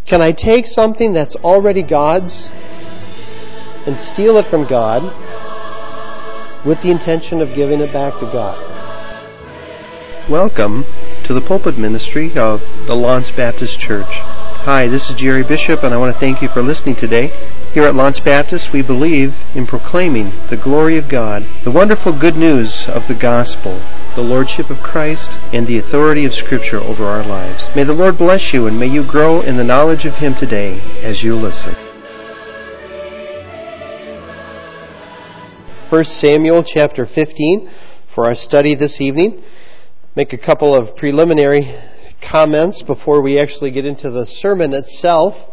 Can I take something that's already God's and steal it from God with the intention of giving it back to God? Welcome to the pulpit ministry of the Lance Baptist Church. Hi, this is Jerry Bishop, and I want to thank you for listening today. Here at Lance Baptist, we believe in proclaiming the glory of God, the wonderful good news of the gospel, the lordship of Christ, and the authority of Scripture over our lives. May the Lord bless you, and may you grow in the knowledge of Him today as you listen. 1 Samuel chapter 15 for our study this evening. Make a couple of preliminary comments before we actually get into the sermon itself.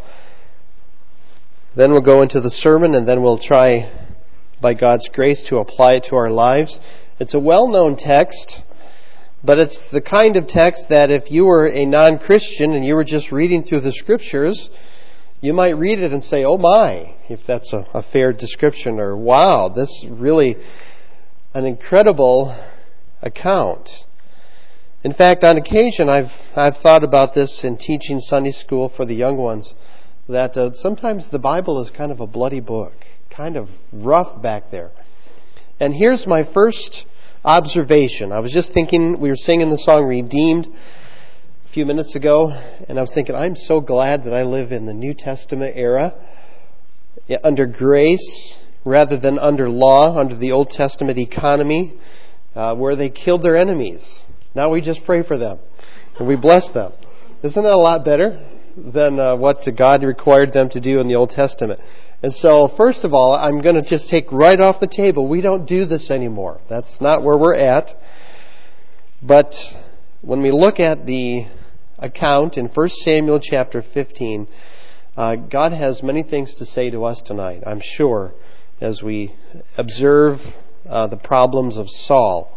Then we'll go into the sermon, and then we'll try, by God's grace, to apply it to our lives. It's a well-known text, but it's the kind of text that if you were a non-Christian and you were just reading through the Scriptures, you might read it and say, oh my, if that's a fair description, or wow, this is really an incredible account. In fact, on occasion, I've thought about this in teaching Sunday school for the young ones, that sometimes the Bible is kind of a bloody book, kind of rough back there. And here's my first observation. I was just thinking, we were singing the song Redeemed a few minutes ago, and I was thinking, I'm so glad that I live in the New Testament era, under grace rather than under law, under the Old Testament economy, where they killed their enemies. Now we just pray for them, and we bless them. Isn't that a lot better than what God required them to do in the Old Testament? And so, first of all, I'm going to just take right off the table, we don't do this anymore. That's not where we're at. But when we look at the account in 1 Samuel chapter 15, God has many things to say to us tonight, I'm sure, as we observe the problems of Saul.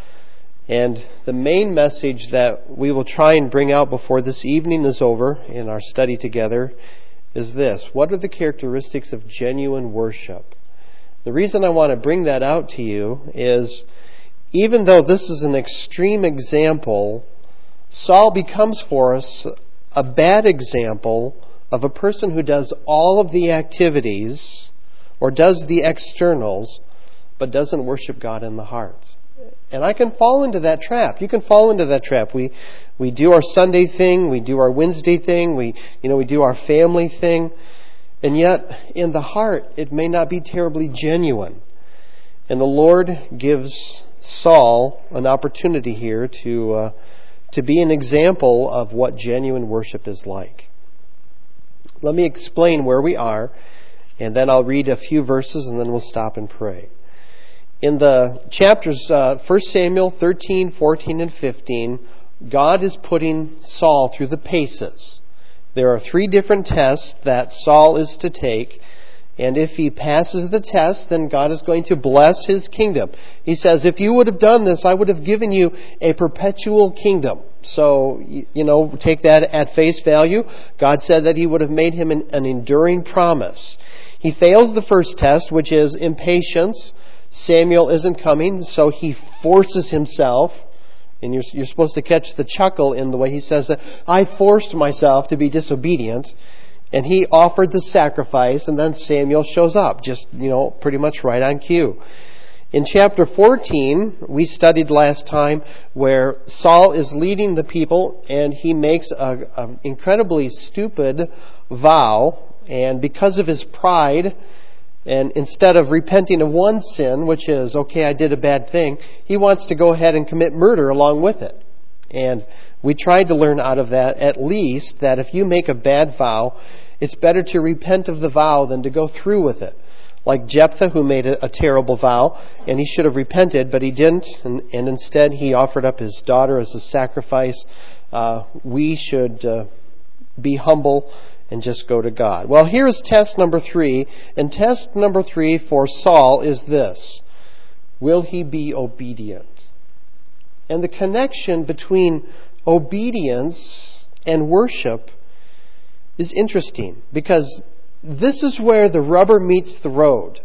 And the main message that we will try and bring out before this evening is over in our study together is this: what are the characteristics of genuine worship? The reason I want to bring that out to you is, even though this is an extreme example, Saul becomes for us a bad example of a person who does all of the activities or does the externals but doesn't worship God in the heart. And I can fall into that trap. You can fall into that trap. We do our Sunday thing, we do our Wednesday thing, we do our family thing, and yet in the heart it may not be terribly genuine. And the Lord gives Saul an opportunity here to be an example of what genuine worship is like. Let me explain where we are, and then I'll read a few verses, and then we'll stop and pray. In the chapters 1 Samuel 13, 14, and 15, God is putting Saul through the paces. There are 3 different tests that Saul is to take, and if he passes the test, then God is going to bless his kingdom. He says, if you would have done this, I would have given you a perpetual kingdom. So, take that at face value. God said that He would have made him an enduring promise. He fails the first test, which is impatience. Samuel isn't coming, so he forces himself, and you're supposed to catch the chuckle in the way he says that, I forced myself to be disobedient, and he offered the sacrifice, and then Samuel shows up, just, pretty much right on cue. In chapter 14, we studied last time where Saul is leading the people, and he makes an incredibly stupid vow, and because of his pride, and instead of repenting of one sin, which is, okay, I did a bad thing, he wants to go ahead and commit murder along with it. And we tried to learn out of that, at least, that if you make a bad vow, it's better to repent of the vow than to go through with it. Like Jephthah, who made a terrible vow, and he should have repented, but he didn't, and instead he offered up his daughter as a sacrifice. We should be humble and just go to God. Well, here is test number 3. And test number 3 for Saul is this: will he be obedient? And the connection between obedience and worship is interesting, because this is where the rubber meets the road.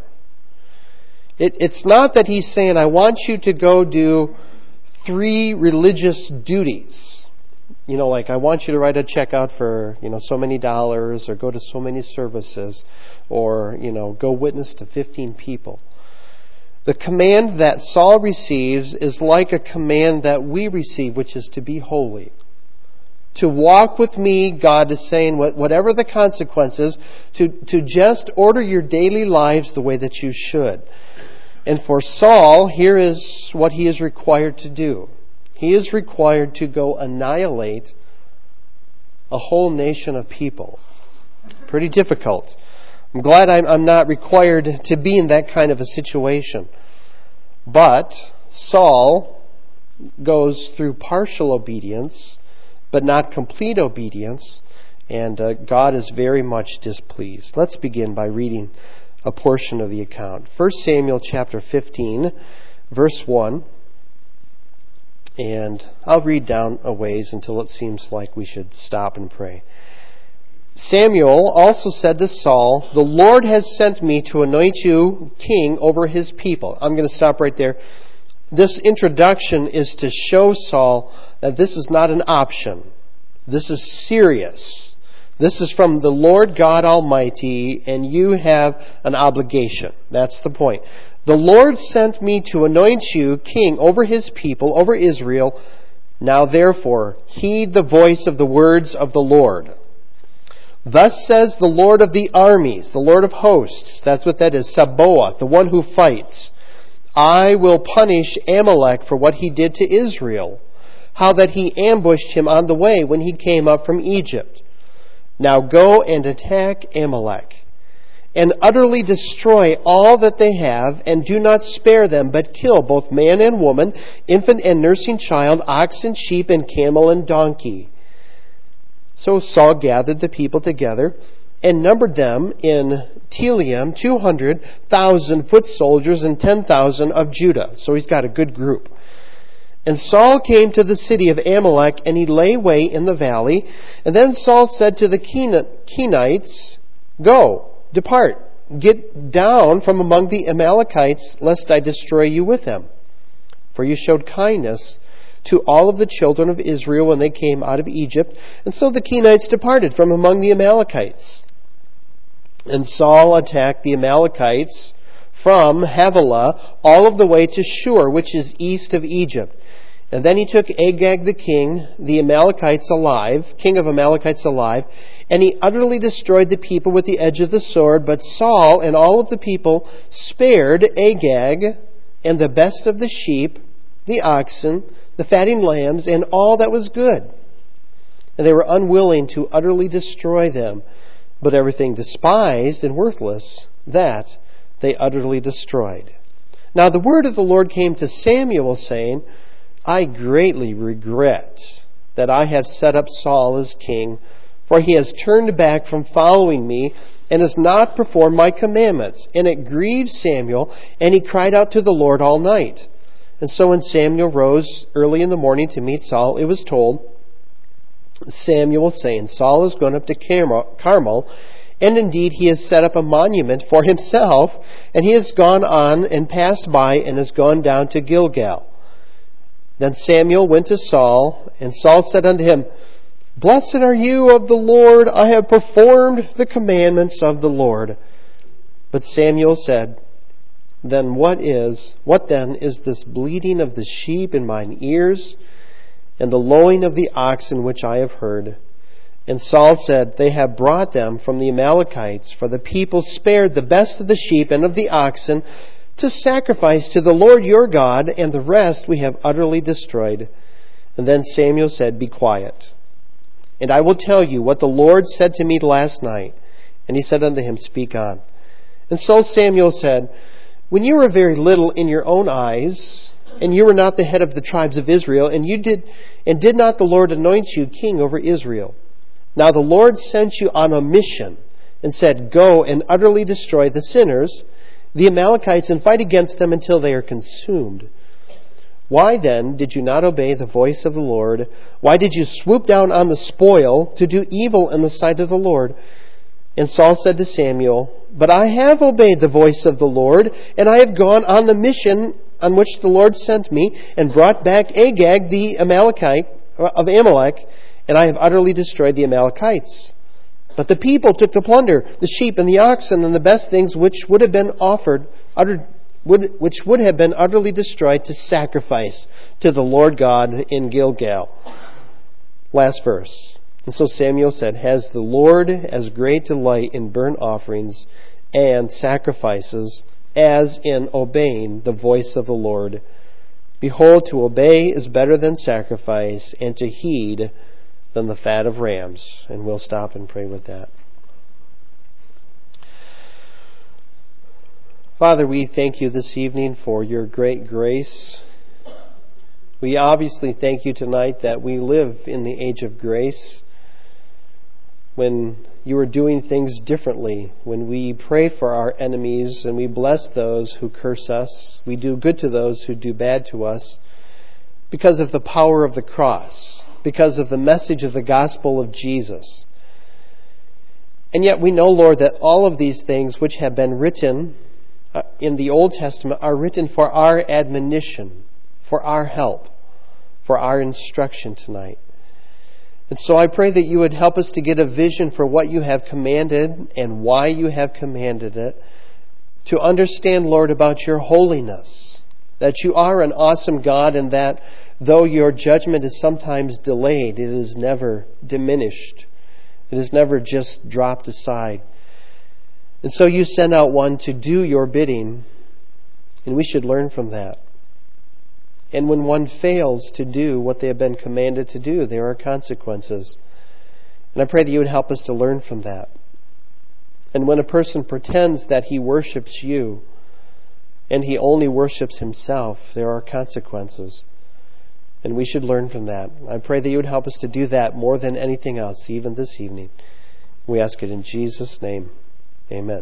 It's not that he's saying, I want you to go do 3 religious duties. Like I want you to write a check out for, so many dollars, or go to so many services, or, go witness to 15 people. The command that Saul receives is like a command that we receive, which is to be holy. To walk with me, God is saying, whatever the consequences, to just order your daily lives the way that you should. And for Saul, here is what he is required to do. He is required to go annihilate a whole nation of people. Pretty difficult. I'm glad I'm not required to be in that kind of a situation. But Saul goes through partial obedience, but not complete obedience, and God is very much displeased. Let's begin by reading a portion of the account. 1 Samuel chapter 15, verse 1. And I'll read down a ways until it seems like we should stop and pray. Samuel also said to Saul, "The Lord has sent me to anoint you king over his people." I'm going to stop right there. This introduction is to show Saul that this is not an option. This is serious. This is from the Lord God Almighty, and you have an obligation. That's the point. "The Lord sent me to anoint you king over his people, over Israel. Now therefore, heed the voice of the words of the Lord. Thus says the Lord of the armies, the Lord of hosts," that's what that is, Sabaoth, the one who fights. "I will punish Amalek for what he did to Israel, how that he ambushed him on the way when he came up from Egypt. Now go and attack Amalek, and utterly destroy all that they have, and do not spare them, but kill both man and woman, infant and nursing child, ox and sheep, and camel and donkey." So Saul gathered the people together and numbered them in Telaim 200,000 foot soldiers and 10,000 of Judah. So he's got a good group. "And Saul came to the city of Amalek, and he lay way in the valley. And then Saul said to the Kenites, 'Go, depart, get down from among the Amalekites, lest I destroy you with them. For you showed kindness to all of the children of Israel when they came out of Egypt.' And so the Kenites departed from among the Amalekites. And Saul attacked the Amalekites from Havilah all of the way to Shur, which is east of Egypt. And then he took Agag the king, the Amalekites alive, king of Amalekites alive, and he utterly destroyed the people with the edge of the sword. But Saul and all of the people spared Agag and the best of the sheep, the oxen, the fatting lambs, and all that was good. And they were unwilling to utterly destroy them, but everything despised and worthless, that they utterly destroyed. Now the word of the Lord came to Samuel, saying, 'I greatly regret that I have set up Saul as king, for he has turned back from following me and has not performed my commandments.' And it grieved Samuel, and he cried out to the Lord all night. And so when Samuel rose early in the morning to meet Saul, it was told Samuel, saying, 'Saul has gone up to Carmel, and indeed he has set up a monument for himself, and he has gone on and passed by and has gone down to Gilgal.' Then Samuel went to Saul, and Saul said unto him, 'Blessed are you of the Lord, I have performed the commandments of the Lord.' But Samuel said, What then is this bleating of the sheep in mine ears, and the lowing of the oxen which I have heard?' And Saul said, 'They have brought them from the Amalekites, for the people spared the best of the sheep and of the oxen to sacrifice to the Lord your God, and the rest we have utterly destroyed.' And then Samuel said, 'Be quiet, and I will tell you what the Lord said to me last night.' And he said unto him, 'Speak on.' And so Samuel said, 'When you were very little in your own eyes, and you were not the head of the tribes of Israel, and did not the Lord anoint you king over Israel? Now the Lord sent you on a mission, and said, Go and utterly destroy the sinners, the Amalekites, and fight against them until they are consumed. Why then did you not obey the voice of the Lord? Why did you swoop down on the spoil to do evil in the sight of the Lord?' And Saul said to Samuel, 'But I have obeyed the voice of the Lord, and I have gone on the mission on which the Lord sent me, and brought back Agag the Amalekite of Amalek, and I have utterly destroyed the Amalekites. But the people took the plunder, the sheep and the oxen, and the best things which would have been utterly destroyed to sacrifice to the Lord God in Gilgal. Last verse. And so Samuel said, Has the Lord as great delight in burnt offerings and sacrifices as in obeying the voice of the Lord? Behold, to obey is better than sacrifice, and to heed than the fat of rams. And we'll stop and pray with that. Father, we thank you this evening for your great grace. We obviously thank you tonight that we live in the age of grace, when you are doing things differently, when we pray for our enemies and we bless those who curse us, we do good to those who do bad to us, because of the power of the cross, because of the message of the gospel of Jesus. And yet we know, Lord, that all of these things which have been written in the Old Testament are written for our admonition, for our help, for our instruction tonight. And so I pray that you would help us to get a vision for what you have commanded and why you have commanded it, to understand, Lord, about your holiness, that you are an awesome God, and that though your judgment is sometimes delayed, it is never diminished. It is never just dropped aside. And so you send out one to do your bidding, and we should learn from that. And when one fails to do what they have been commanded to do, there are consequences. And I pray that you would help us to learn from that. And when a person pretends that he worships you, and he only worships himself, there are consequences. And we should learn from that. I pray that you would help us to do that more than anything else, even this evening. We ask it in Jesus' name. Amen.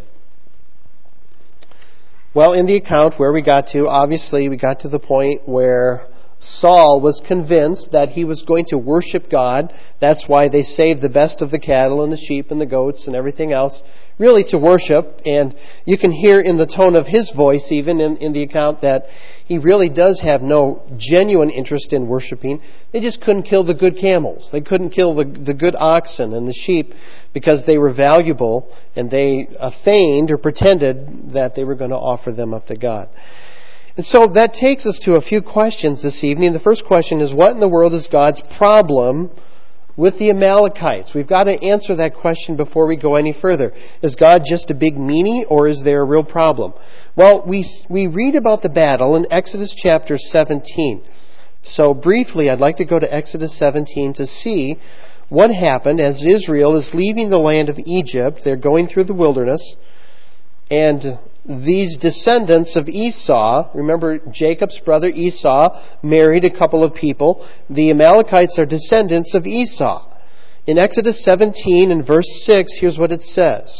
Well, in the account where we got to, obviously we got to the point where Saul was convinced that he was going to worship God. That's why they saved the best of the cattle and the sheep and the goats and everything else, really to worship. And you can hear in the tone of his voice, even in the account, that he really does have no genuine interest in worshiping. They just couldn't kill the good camels. They couldn't kill the good oxen and the sheep because they were valuable, and they feigned or pretended that they were going to offer them up to God. And so that takes us to a few questions this evening. The first question is, what in the world is God's problem with the Amalekites? We've got to answer that question before we go any further. Is God just a big meanie, or is there a real problem? Well, we read about the battle in Exodus chapter 17. So briefly, I'd like to go to Exodus 17 to see what happened as Israel is leaving the land of Egypt. They're going through the wilderness, and these descendants of Esau, remember Jacob's brother Esau married a couple of people. The Amalekites are descendants of Esau. In Exodus 17 and verse 6, here's what it says.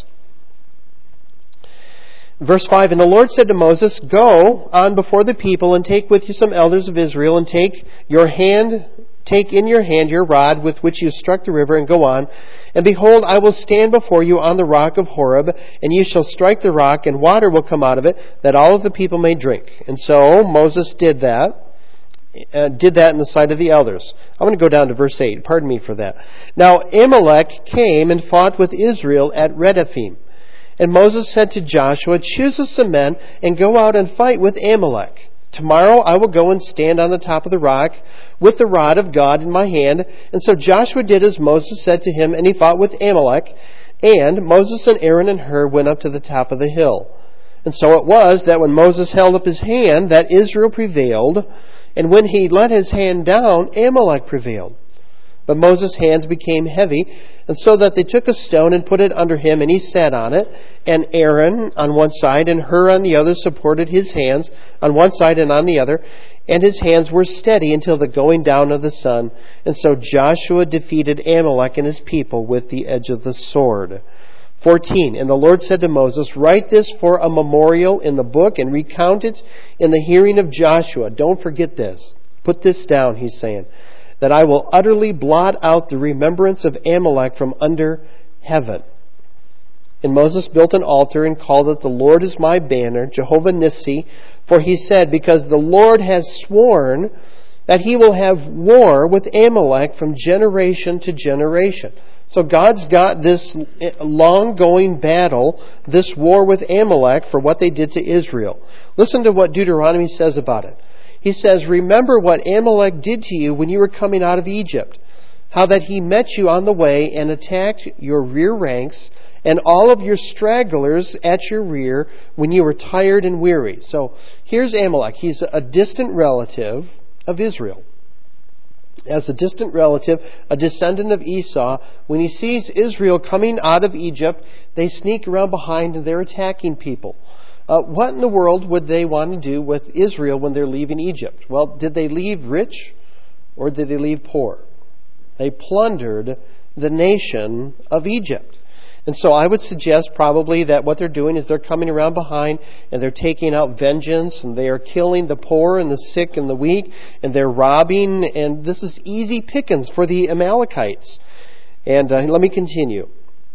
Verse 5, And the Lord said to Moses, Go on before the people and take with you some elders of Israel, and take in your hand your rod with which you struck the river, and go on. And behold, I will stand before you on the rock of Horeb, and you shall strike the rock, and water will come out of it, that all of the people may drink. And so Moses did that in the sight of the elders. I'm going to go down to verse 8. Pardon me for that. Now Amalek came and fought with Israel at Rephidim. And Moses said to Joshua, Choose us some men, and go out and fight with Amalek. Tomorrow I will go and stand on the top of the rock with the rod of God in my hand. And so Joshua did as Moses said to him, and he fought with Amalek. And Moses and Aaron and Hur went up to the top of the hill. And so it was that when Moses held up his hand, that Israel prevailed. And when he let his hand down, Amalek prevailed. But Moses' hands became heavy, and so that they took a stone and put it under him, and he sat on it. And Aaron on one side and Hur on the other supported his hands on one side and on the other. And his hands were steady until the going down of the sun. And so Joshua defeated Amalek and his people with the edge of the sword. 14, And the Lord said to Moses, Write this for a memorial in the book and recount it in the hearing of Joshua. Don't forget this. Put this down, he's saying. That I will utterly blot out the remembrance of Amalek from under heaven. And Moses built an altar and called it, The Lord is my banner, Jehovah Nissi. For he said, Because the Lord has sworn that he will have war with Amalek from generation to generation. So God's got this long-going battle, this war with Amalek for what they did to Israel. Listen to what Deuteronomy says about it. He says, "Remember what Amalek did to you when you were coming out of Egypt, how that he met you on the way and attacked your rear ranks and all of your stragglers at your rear when you were tired and weary." So here's Amalek. He's a distant relative of Israel. As a distant relative, a descendant of Esau, when he sees Israel coming out of Egypt, they sneak around behind and they're attacking people. What in the world would they want to do with Israel when they're leaving Egypt? Well, did they leave rich or did they leave poor? They plundered the nation of Egypt. And so I would suggest probably that what they're doing is they're coming around behind and they're taking out vengeance and they are killing the poor and the sick and the weak and they're robbing, and this is easy pickings for the Amalekites. And let me continue.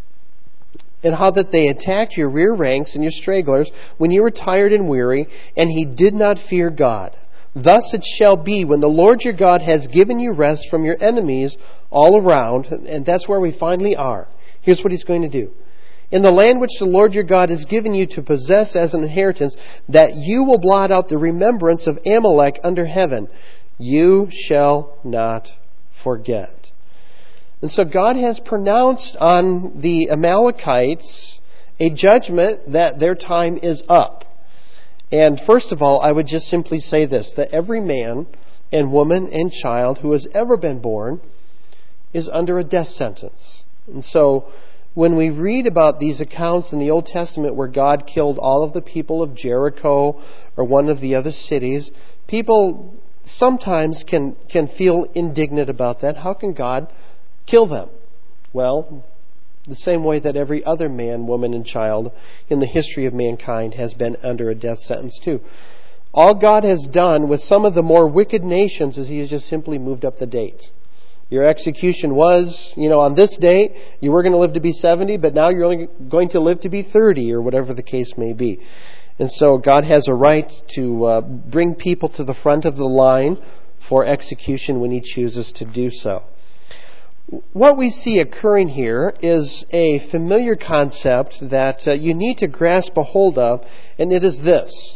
And how that they attacked your rear ranks and your stragglers when you were tired and weary, and he did not fear God. Thus it shall be when the Lord your God has given you rest from your enemies all around, and that's where we finally are. Here's what he's going to do. In the land which the Lord your God has given you to possess as an inheritance, that you will blot out the remembrance of Amalek under heaven. You shall not forget. And so God has pronounced on the Amalekites a judgment that their time is up. And first of all, I would just simply say this, that every man and woman and child who has ever been born is under a death sentence. And so when we read about these accounts in the Old Testament where God killed all of the people of Jericho or one of the other cities, people sometimes can feel indignant about that. How can God kill them? Well, the same way that every other man, woman, and child in the history of mankind has been under a death sentence too. All God has done with some of the more wicked nations is he has just simply moved up the date. Your execution was, on this date, you were going to live to be 70, but now you're only going to live to be 30, or whatever the case may be. And so God has a right to bring people to the front of the line for execution when he chooses to do so. What we see occurring here is a familiar concept that you need to grasp a hold of, and it is this.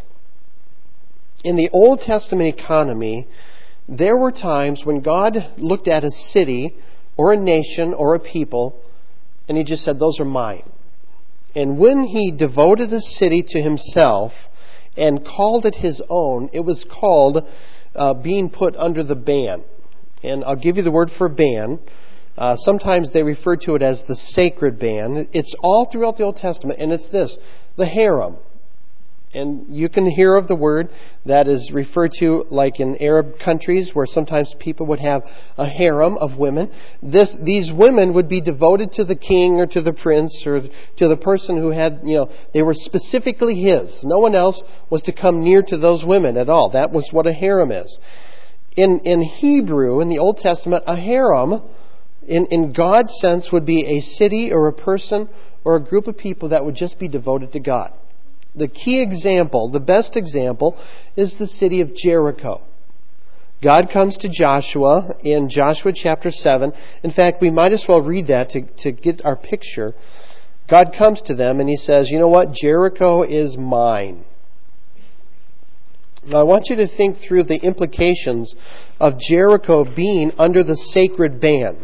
In the Old Testament economy, there were times when God looked at a city or a nation or a people and he just said, those are mine. And when he devoted a city to himself and called it his own, it was called being put under the ban. And I'll give you the word for ban. Sometimes they refer to it as the sacred ban. It's all throughout the Old Testament, and it's this, the harem. And you can hear of the word that is referred to like in Arab countries where sometimes people would have a harem of women. These women would be devoted to the king or to the prince or to the person who had, they were specifically his. No one else was to come near to those women at all. That was what a harem is. In Hebrew, in the Old Testament, a harem, in God's sense, would be a city or a person or a group of people that would just be devoted to God. The key example, the best example, is the city of Jericho. God comes to Joshua in Joshua chapter 7. In fact, we might as well read that to get our picture. God comes to them and he says, you know what? Jericho is mine. Now I want you to think through the implications of Jericho being under the sacred ban.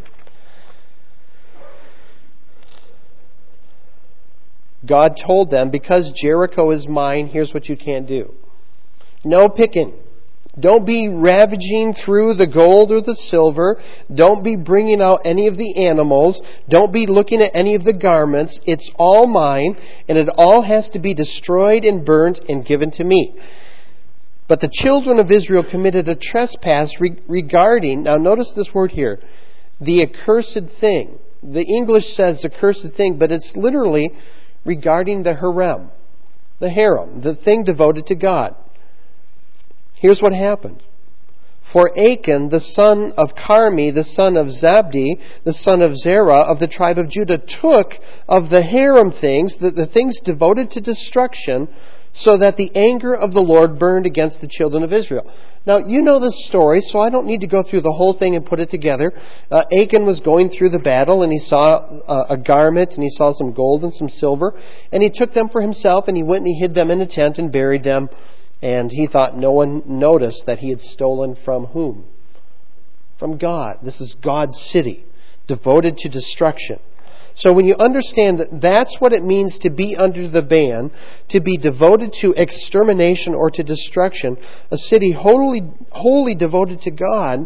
God told them, because Jericho is mine, here's what you can't do. No picking. Don't be ravaging through the gold or the silver. Don't be bringing out any of the animals. Don't be looking at any of the garments. It's all mine, and it all has to be destroyed and burnt and given to me. But the children of Israel committed a trespass regarding, now notice this word here, the accursed thing. The English says accursed thing, but it's literally regarding the harem, the thing devoted to God. Here's what happened. For Achan, the son of Carmi, the son of Zabdi, the son of Zerah of the tribe of Judah, took of the harem things, the things devoted to destruction, so that the anger of the Lord burned against the children of Israel. Now, you know this story, so I don't need to go through the whole thing and put it together. Achan was going through the battle, and he saw a garment, and he saw some gold and some silver, and he took them for himself, and he went and he hid them in a tent and buried them, and he thought no one noticed that he had stolen from whom? From God. This is God's city, devoted to destruction. So when you understand that that's what it means to be under the ban, to be devoted to extermination or to destruction, a city wholly devoted to God,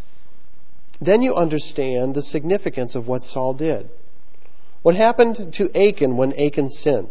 then you understand the significance of what Saul did. What happened to Achan when Achan sinned?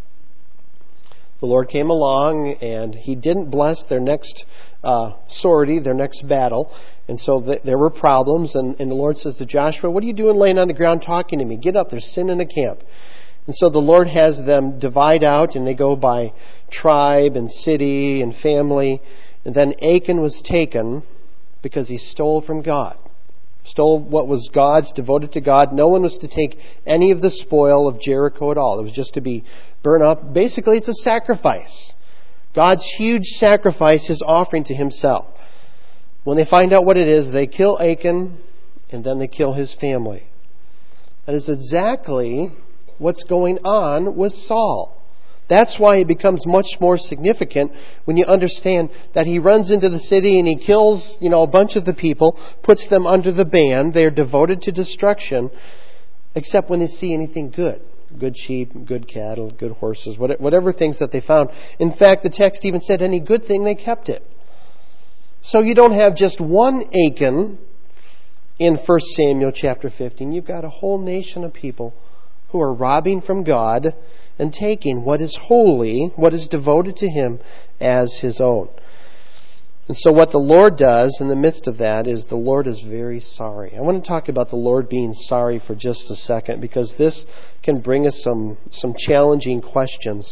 The Lord came along and he didn't bless their next sortie, their next battle. And so there were problems, and the Lord says to Joshua, "What are you doing laying on the ground talking to me? Get up, there's sin in the camp." And so the Lord has them divide out, and they go by tribe and city and family. And then Achan was taken because he stole from God. Stole what was God's, devoted to God. No one was to take any of the spoil of Jericho at all. It was just to be burned up. Basically, it's a sacrifice. God's huge sacrifice, his offering to himself. When they find out what it is, they kill Achan, and then they kill his family. That is exactly what's going on with Saul. That's why it becomes much more significant when you understand that he runs into the city and he kills, a bunch of the people, puts them under the ban. They are devoted to destruction, except when they see anything good. Good sheep, good cattle, good horses, whatever things that they found. In fact, the text even said any good thing, they kept it. So you don't have just one Achan in 1 Samuel chapter 15. You've got a whole nation of people who are robbing from God and taking what is holy, what is devoted to him, as his own. And so what the Lord does in the midst of that is the Lord is very sorry. I want to talk about the Lord being sorry for just a second, because this can bring us some challenging questions.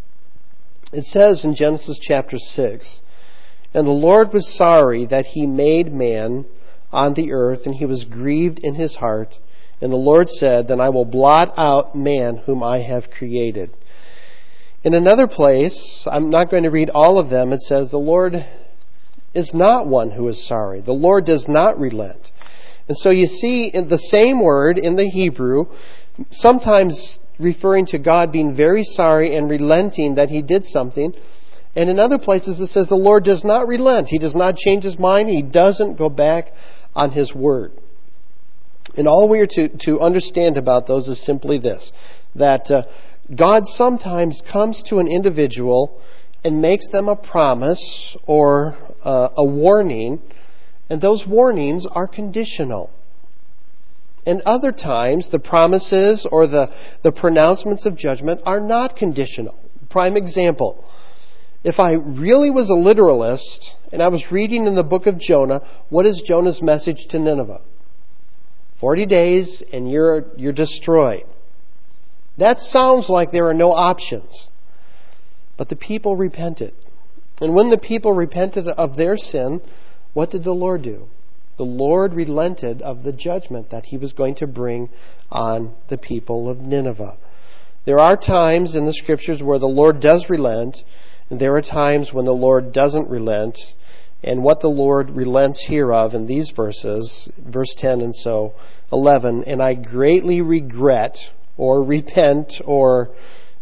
It says in Genesis chapter 6, "And the Lord was sorry that he made man on the earth, and he was grieved in his heart. And the Lord said, Then I will blot out man whom I have created." In another place, I'm not going to read all of them, it says, the Lord is not one who is sorry. The Lord does not relent. And so you see in the same word in the Hebrew, sometimes referring to God being very sorry and relenting that he did something. And in other places it says the Lord does not relent. He does not change his mind. He doesn't go back on his word. And all we are to understand about those is simply this, that God sometimes comes to an individual and makes them a promise or a warning, and those warnings are conditional. And other times the promises or the pronouncements of judgment are not conditional. Prime example. If I really was a literalist and I was reading in the book of Jonah, what is Jonah's message to Nineveh? 40 days and you're destroyed. That sounds like there are no options. But the people repented. And when the people repented of their sin, what did the Lord do? The Lord relented of the judgment that he was going to bring on the people of Nineveh. There are times in the scriptures where the Lord does relent, and there are times when the Lord doesn't relent. And what the Lord relents hereof in these verses, verse 10 and so 11, "And I greatly regret," or repent, or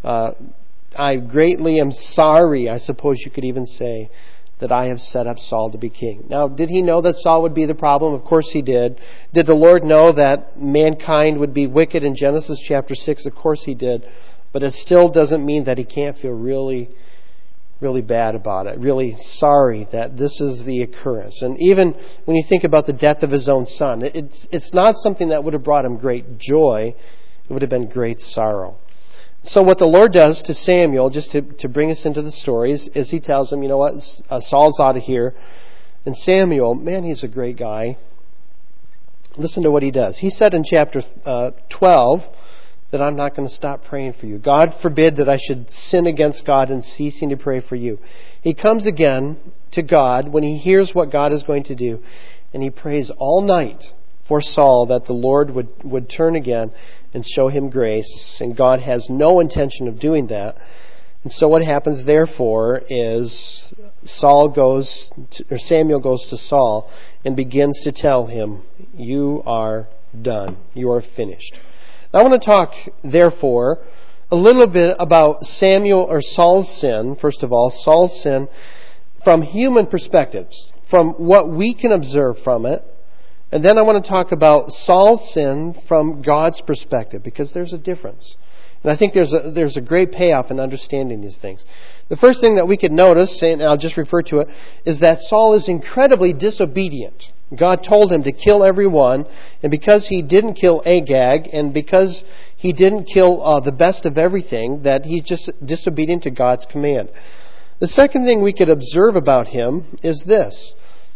I greatly am sorry, I suppose you could even say, "that I have set up Saul to be king." Now, did he know that Saul would be the problem? Of course he did. Did the Lord know that mankind would be wicked in Genesis chapter 6? Of course he did. But it still doesn't mean that he can't feel really bad about it, really sorry that this is the occurrence. And even when you think about the death of his own son, it's not something that would have brought him great joy. It would have been great sorrow. So what the Lord does to Samuel, just to bring us into the stories, is he tells him, you know what, Saul's out of here. And Samuel, man, he's a great guy. Listen to what he does. He said in chapter 12 that I'm not going to stop praying for you. God forbid that I should sin against God in ceasing to pray for you. He comes again to God when he hears what God is going to do, and he prays all night for Saul that the Lord would turn again and show him grace. And God has no intention of doing that. And so what happens, therefore, is Samuel goes to Saul and begins to tell him, "You are done. You are finished." Now I want to talk, therefore, a little bit about Saul's sin. First of all, Saul's sin from human perspectives, from what we can observe from it. And then I want to talk about Saul's sin from God's perspective, because there's a difference. And I think there's a great payoff in understanding these things. The first thing that we could notice, and I'll just refer to it, is that Saul is incredibly disobedient. God told him to kill everyone, and because he didn't kill Agag, and because he didn't kill the best of everything, that he's just disobedient to God's command. The second thing we could observe about him is this.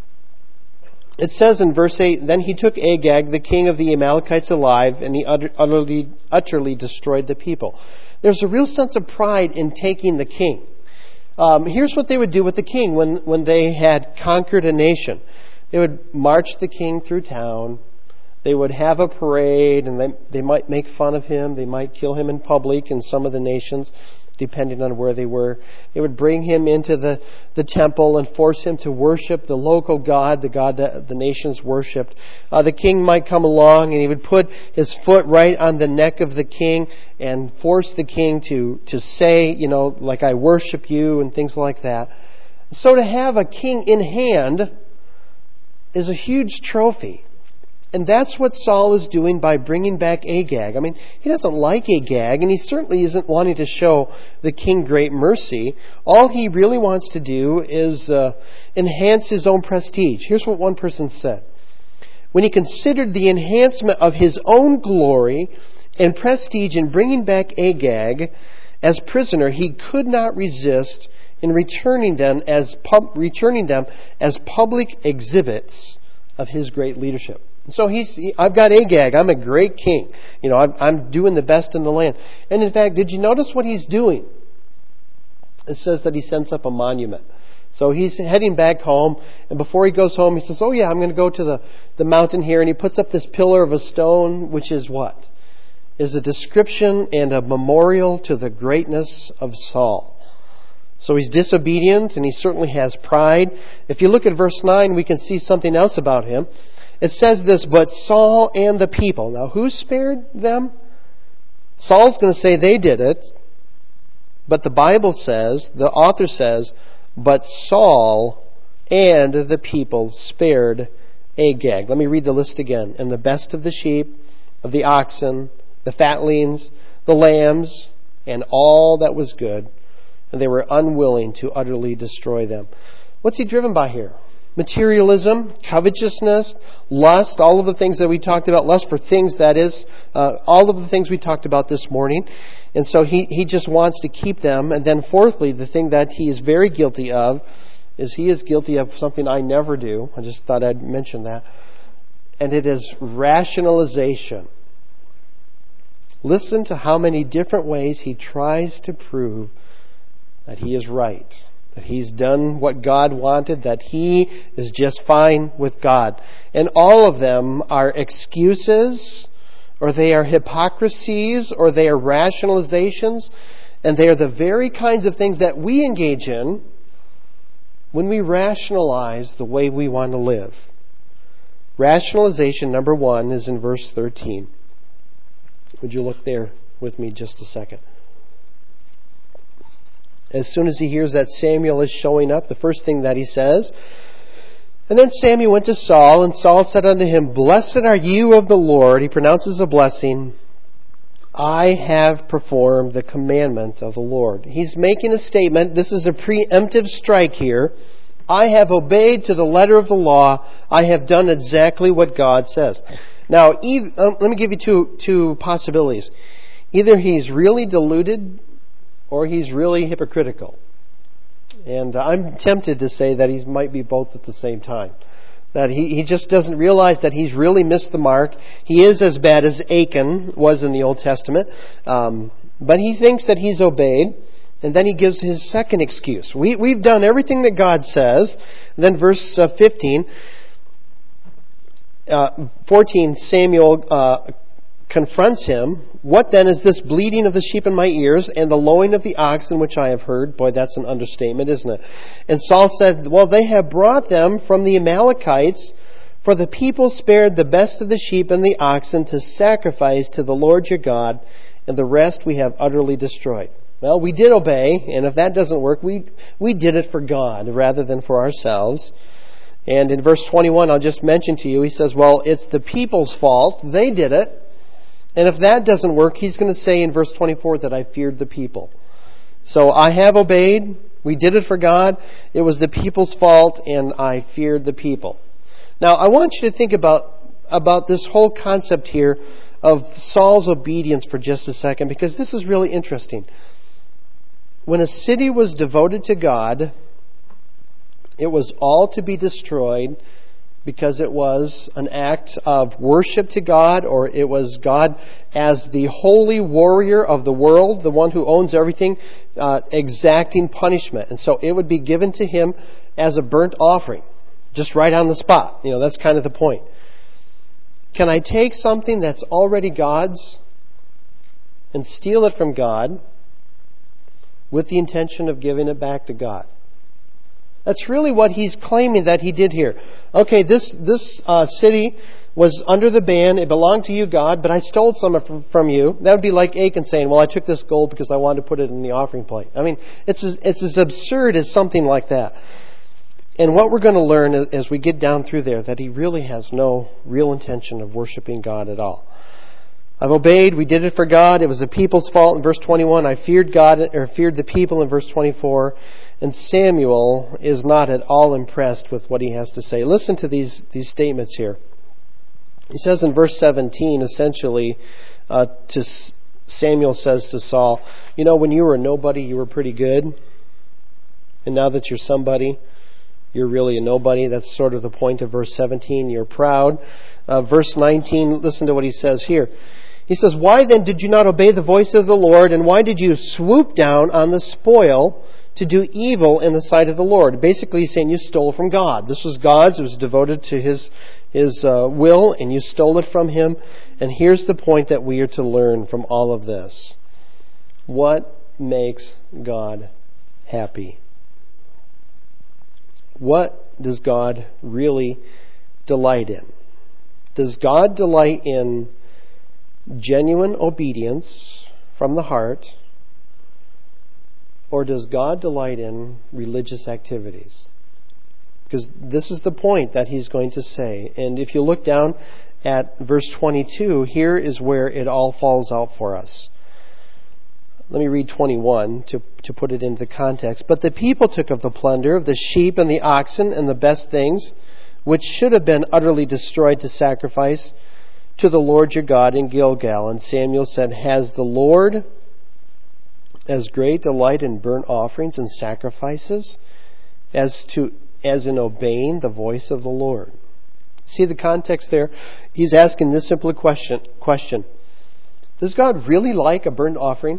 It says in verse 8, "Then he took Agag, the king of the Amalekites, alive, and he utterly destroyed the people." There's a real sense of pride in taking the king. Here's what they would do with the king when they had conquered a nation. They would march the king through town. They would have a parade, and they might make fun of him. They might kill him in public in some of the nations, depending on where they were. They would bring him into the temple and force him to worship the local god, the god that the nations worshipped. The king might come along and he would put his foot right on the neck of the king and force the king to say, like, "I worship you," and things like that. So to have a king in hand is a huge trophy. And that's what Saul is doing by bringing back Agag. I mean, he doesn't like Agag, and he certainly isn't wanting to show the king great mercy. All he really wants to do is enhance his own prestige. Here's what one person said. When he considered the enhancement of his own glory and prestige in bringing back Agag as prisoner, he could not resist in returning them as public exhibits of his great leadership. So I've got Agag. I'm a great king. I'm doing the best in the land. And in fact, did you notice what he's doing? It says that he sends up a monument. So he's heading back home, and before he goes home, he says, "Oh yeah, I'm going to go to the mountain here," and he puts up this pillar of a stone, which is what? Is a description and a memorial to the greatness of Saul. So he's disobedient, and he certainly has pride. If you look at verse 9, we can see something else about him. It says this, "But Saul and the people." Now, who spared them? Saul's going to say they did it. But the Bible says, the author says, "But Saul and the people spared Agag." Let me read the list again. "And the best of the sheep, of the oxen, the fatlings, the lambs, and all that was good. And they were unwilling to utterly destroy them." What's he driven by here? Materialism, covetousness, lust, all of the things that we talked about, lust for things, that is, all of the things we talked about this morning. And so he just wants to keep them. And then fourthly, the thing that he is very guilty of is he is guilty of something I never do. I just thought I'd mention that. And it is rationalization. Listen to how many different ways he tries to prove that he is right, that he's done what God wanted, that he is just fine with God. And all of them are excuses, or they are hypocrisies, or they are rationalizations, and they are the very kinds of things that we engage in when we rationalize the way we want to live. Rationalization number 1 is in verse 13. Would you look there with me just a second? As soon as he hears that Samuel is showing up, the first thing that he says, "And then Samuel went to Saul, and Saul said unto him, Blessed are you of the Lord." He pronounces a blessing. "I have performed the commandment of the Lord." He's making a statement. This is a preemptive strike here. I have obeyed to the letter of the law. I have done exactly what God says. Now, let me give you two possibilities. Either he's really deluded, or he's really hypocritical. And I'm tempted to say that he might be both at the same time. That he just doesn't realize that he's really missed the mark. He is as bad as Achan was in the Old Testament. But he thinks that he's obeyed. And then he gives his second excuse. We've done everything that God says. And then verse 14, Samuel confronts him. What then is this bleating of the sheep in my ears and the lowing of the oxen which I have heard? Boy, that's an understatement, isn't it? And Saul said, well, they have brought them from the Amalekites, for the people spared the best of the sheep and the oxen to sacrifice to the Lord your God, and the rest we have utterly destroyed. Well, we did obey, and if that doesn't work, we did it for God rather than for ourselves. And in verse 21, I'll just mention to you, he says, well, it's the people's fault. They did it. And if that doesn't work, he's going to say in verse 24 that I feared the people. So I have obeyed. We did it for God. It was the people's fault, and I feared the people. Now, I want you to think about this whole concept here of Saul's obedience for just a second, because this is really interesting. When a city was devoted to God, it was all to be destroyed because it was an act of worship to God, or it was God as the holy warrior of the world, the one who owns everything, exacting punishment. And so it would be given to him as a burnt offering, just right on the spot. That's kind of the point. Can I take something that's already God's and steal it from God with the intention of giving it back to God? That's really what he's claiming that he did here. Okay, this city was under the ban. It belonged to you, God, but I stole some from you. That would be like Achan saying, well, I took this gold because I wanted to put it in the offering plate. I mean, it's as absurd as something like that. And what we're going to learn as we get down through there, that he really has no real intention of worshiping God at all. I've obeyed. We did it for God. It was the people's fault in verse 21. I feared God, or feared the people in verse 24. And Samuel is not at all impressed with what he has to say. Listen to these statements here. He says in verse 17, essentially, Samuel says to Saul, when you were a nobody, you were pretty good. And now that you're somebody, you're really a nobody. That's sort of the point of verse 17. You're proud. Verse 19, listen to what he says here. He says, why then did you not obey the voice of the Lord? And why did you swoop down on the spoil to do evil in the sight of the Lord? Basically, he's saying you stole from God. This was God's. It was devoted to His will, and you stole it from Him. And here's the point that we are to learn from all of this. What makes God happy? What does God really delight in? Does God delight in genuine obedience from the heart? Or does God delight in religious activities? Because this is the point that he's going to say. And if you look down at verse 22, here is where it all falls out for us. Let me read 21 to put it into the context. But the people took of the plunder of the sheep and the oxen and the best things, which should have been utterly destroyed, to sacrifice to the Lord your God in Gilgal. And Samuel said, has the Lord as great delight in burnt offerings and sacrifices as in obeying the voice of the Lord? See the context there? He's asking this simple question. Does God really like a burnt offering?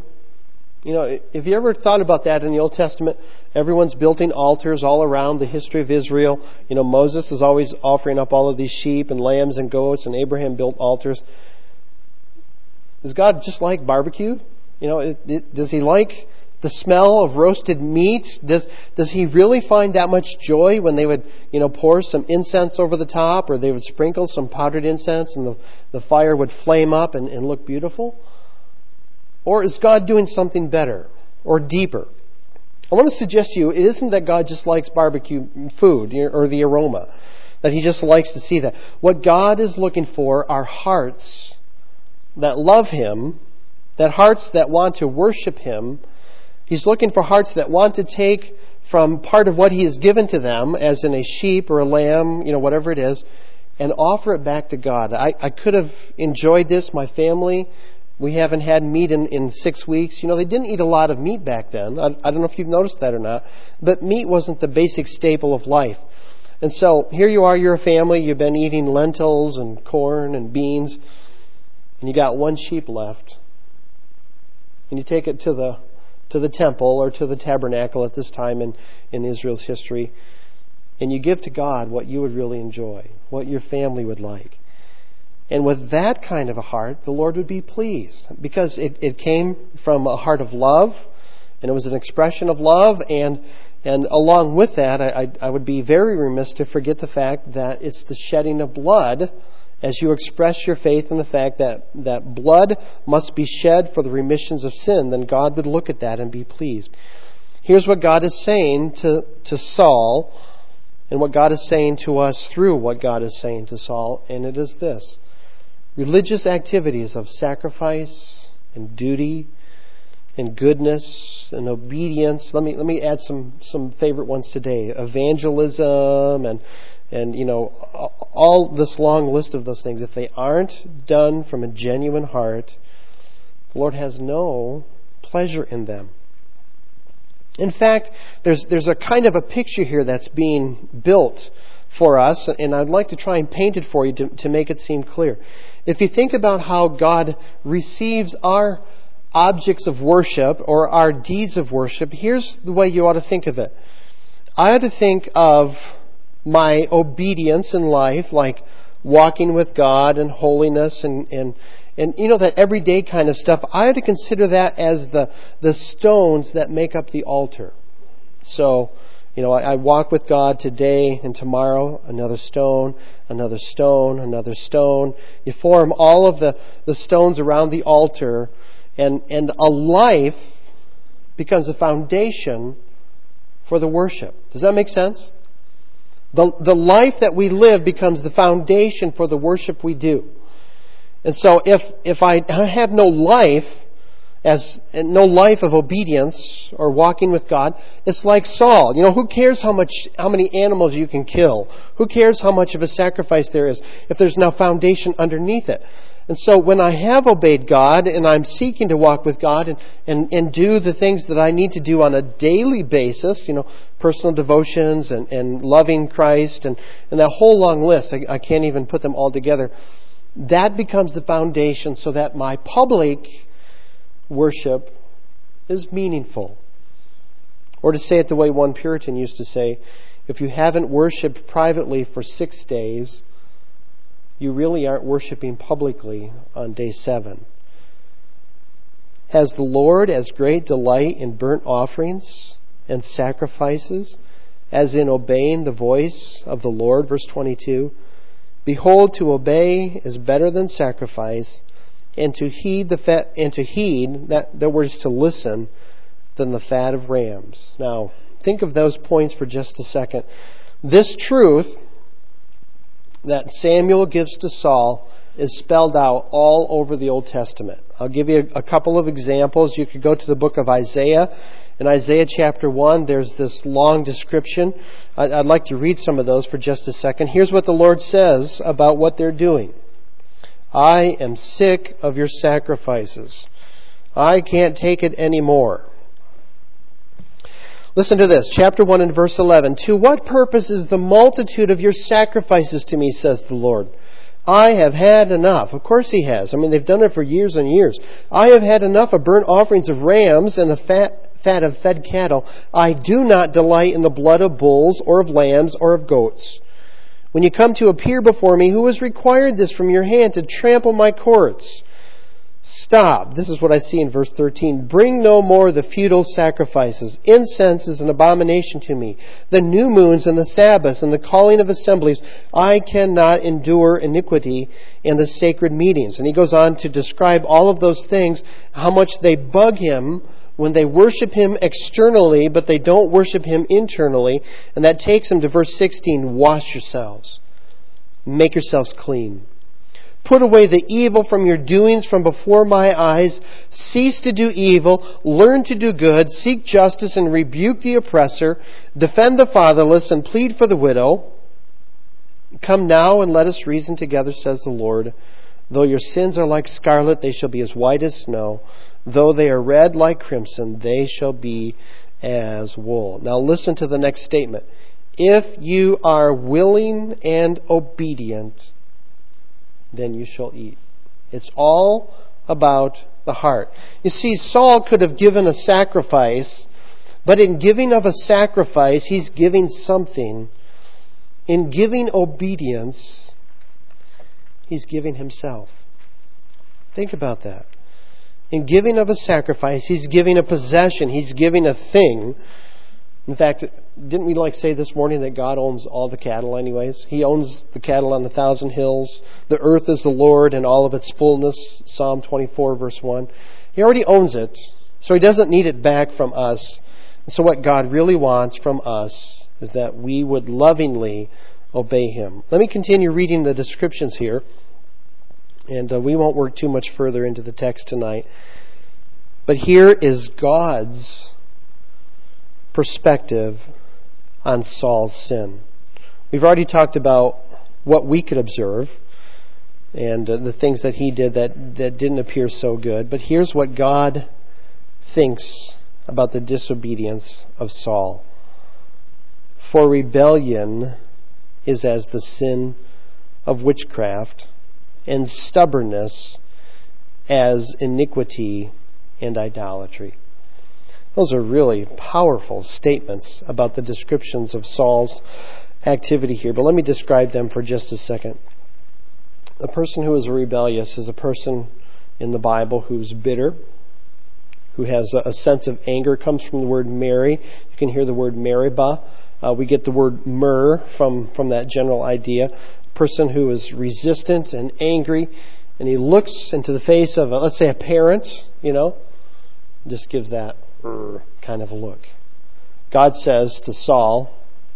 If you ever thought about that in the Old Testament, everyone's building altars all around the history of Israel. Moses is always offering up all of these sheep and lambs and goats, and Abraham built altars. Does God just like barbecue? Does he like the smell of roasted meats? Does he really find that much joy when they would, pour some incense over the top, or they would sprinkle some powdered incense and the fire would flame up and look beautiful? Or is God doing something better or deeper? I want to suggest to you, it isn't that God just likes barbecue food or the aroma, that He just likes to see that. What God is looking for are hearts that love Him, that hearts that want to worship Him. He's looking for hearts that want to take from part of what He has given to them, as in a sheep or a lamb, whatever it is, and offer it back to God. I could have enjoyed this, my family. We haven't had meat in 6 weeks. They didn't eat a lot of meat back then. I don't know if you've noticed that or not. But meat wasn't the basic staple of life. And so here you are, you're a family. You've been eating lentils and corn and beans. And you got one sheep left. And you take it to the temple or to the tabernacle at this time in Israel's history. And you give to God what you would really enjoy, what your family would like. And with that kind of a heart, the Lord would be pleased, because it came from a heart of love, and it was an expression of love, and along with that, I would be very remiss to forget the fact that it's the shedding of blood as you express your faith in the fact that blood must be shed for the remissions of sin. Then God would look at that and be pleased. Here's what God is saying to Saul, and what God is saying to us through what God is saying to Saul, and it is this. Religious activities of sacrifice and duty and goodness and obedience. Let me add some favorite ones today. Evangelism and all this long list of those things. If they aren't done from a genuine heart, the Lord has no pleasure in them. In fact, there's a kind of a picture here that's being built for us, and I'd like to try and paint it for you to make it seem clear. If you think about how God receives our objects of worship or our deeds of worship, here's the way you ought to think of it. I ought to think of my obedience in life, like walking with God and holiness and that everyday kind of stuff. I ought to consider that as the stones that make up the altar. So, I walk with God today and tomorrow, another stone, another stone, another stone. You form all of the stones around the altar, and a life becomes a foundation for the worship. Does that make sense? The life that we live becomes the foundation for the worship we do. And so if I have no life of obedience or walking with God, it's like Saul. Who cares how many animals you can kill? Who cares how much of a sacrifice there is if there's no foundation underneath it? And so when I have obeyed God and I'm seeking to walk with God and do the things that I need to do on a daily basis, personal devotions and loving Christ and that whole long list, I can't even put them all together. That becomes the foundation so that my public worship is meaningful. Or to say it the way one Puritan used to say, if you haven't worshipped privately for 6 days, you really aren't worshiping publicly on day 7. Has the Lord as great delight in burnt offerings and sacrifices as in obeying the voice of the Lord? Verse 22. Behold, to obey is better than sacrifice, and to heed that word is to listen, than the fat of rams. Now, think of those points for just a second. This truth that Samuel gives to Saul is spelled out all over the Old Testament. I'll give you a couple of examples. You could go to the book of Isaiah. In Isaiah chapter 1, there's this long description. I'd like to read some of those for just a second. Here's what the Lord says about what they're doing. I am sick of your sacrifices. I can't take it anymore. Listen to this, chapter 1 and verse 11. To what purpose is the multitude of your sacrifices to me, says the Lord? I have had enough. Of course he has. They've done it for years and years. I have had enough of burnt offerings of rams and the fat of fed cattle. I do not delight in the blood of bulls or of lambs or of goats. When you come to appear before me, who has required this from your hand to trample my courts? Stop. This is what I see in verse 13. Bring no more the futile sacrifices. Incense is an abomination to me. The new moons and the Sabbaths and the calling of assemblies. I cannot endure iniquity in the sacred meetings. And he goes on to describe all of those things, how much they bug him when they worship him externally, but they don't worship him internally. And that takes him to verse 16. Wash yourselves. Make yourselves clean. Put away the evil from your doings from before my eyes. Cease to do evil. Learn to do good. Seek justice and rebuke the oppressor. Defend the fatherless and plead for the widow. Come now and let us reason together, says the Lord. Though your sins are like scarlet, they shall be as white as snow. Though they are red like crimson, they shall be as wool. Now listen to the next statement. If you are willing and obedient, then you shall eat. It's all about the heart. You see, Saul could have given a sacrifice, but in giving of a sacrifice, he's giving something. In giving obedience, He's giving Himself. Think about that. In giving of a sacrifice, He's giving a possession. He's giving a thing. In fact, didn't we say this morning that God owns all the cattle anyways? He owns the cattle on 1,000 hills. The earth is the Lord and all of its fullness. Psalm 24, verse 1. He already owns it, so He doesn't need it back from us. And so what God really wants from us is that we would lovingly obey Him. Let me continue reading the descriptions here. And we won't work too much further into the text tonight. But here is God's perspective on Saul's sin. We've already talked about what we could observe and the things that he did that didn't appear so good. But here's what God thinks about the disobedience of Saul. For rebellion is as the sin of witchcraft, and stubbornness as iniquity and idolatry. Those are really powerful statements about the descriptions of Saul's activity here. But let me describe them for just a second. A person who is rebellious is a person in the Bible who's bitter, who has a sense of anger. It comes from the word Mary. You can hear the word Meribah. We get the word myrrh from that general idea. Person who is resistant and angry, and he looks into the face of, let's say, a parent, just gives that kind of a look. God says to Saul,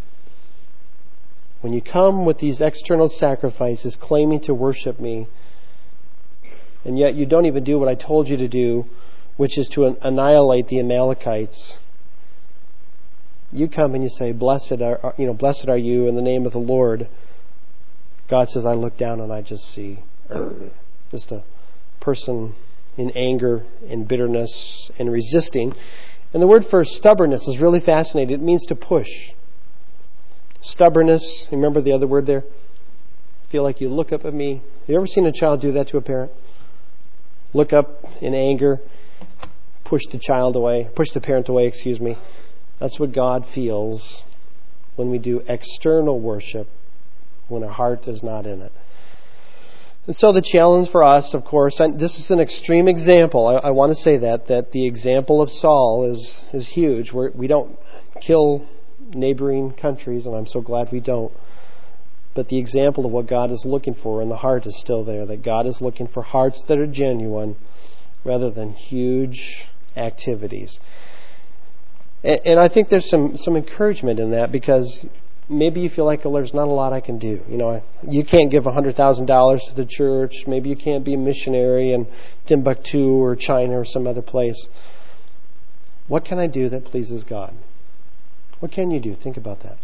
when you come with these external sacrifices claiming to worship me, and yet you don't even do what I told you to do, which is to annihilate the Amalekites, you come and you say, blessed are you in the name of the Lord. God says, I look down and I just see just a person in anger and bitterness and resisting. And the word for stubbornness is really fascinating. It means to push. Stubbornness, remember the other word there? Feel like you look up at me. Have you ever seen a child do that to a parent? Look up in anger, push the parent away, That's what God feels when we do external worship, when our heart is not in it. And so the challenge for us, of course, and this is an extreme example. I want to say that the example of Saul is huge. We don't kill neighboring countries, and I'm so glad we don't. But the example of what God is looking for in the heart is still there, that God is looking for hearts that are genuine rather than huge activities. And I think there's some encouragement in that, because maybe you feel like, well, there's not a lot I can do. You can't give $100,000 to the church. Maybe you can't be a missionary in Timbuktu or China or some other place. What can I do that pleases God? What can you do? Think about that.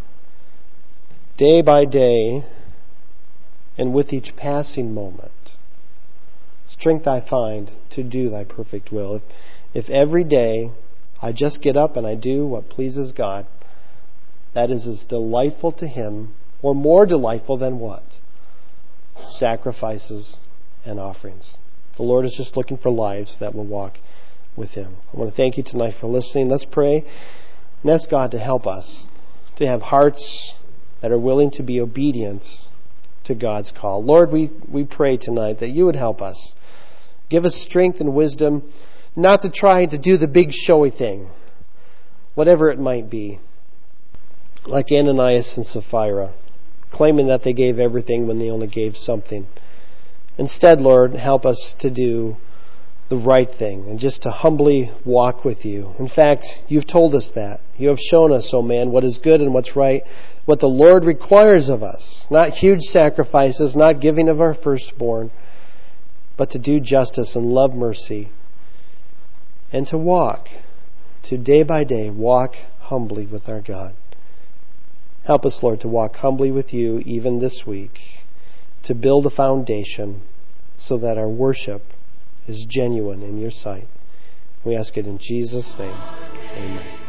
Day by day, and with each passing moment, strength I find to do thy perfect will. If every day I just get up and I do what pleases God, that is as delightful to Him, or more delightful than what? Sacrifices and offerings. The Lord is just looking for lives that will walk with Him. I want to thank you tonight for listening. Let's pray and ask God to help us to have hearts that are willing to be obedient to God's call. Lord, we pray tonight that you would help us. Give us strength and wisdom not to try to do the big showy thing, whatever it might be. Like Ananias and Sapphira, claiming that they gave everything when they only gave something. Instead, Lord, help us to do the right thing and just to humbly walk with you. In fact, you've told us that. You have shown us, oh man, what is good and what's right, what the Lord requires of us. Not huge sacrifices, not giving of our firstborn, but to do justice and love mercy. And to walk, to day by day, walk humbly with our God. Help us, Lord, to walk humbly with you even this week, to build a foundation so that our worship is genuine in your sight. We ask it in Jesus' name. Amen.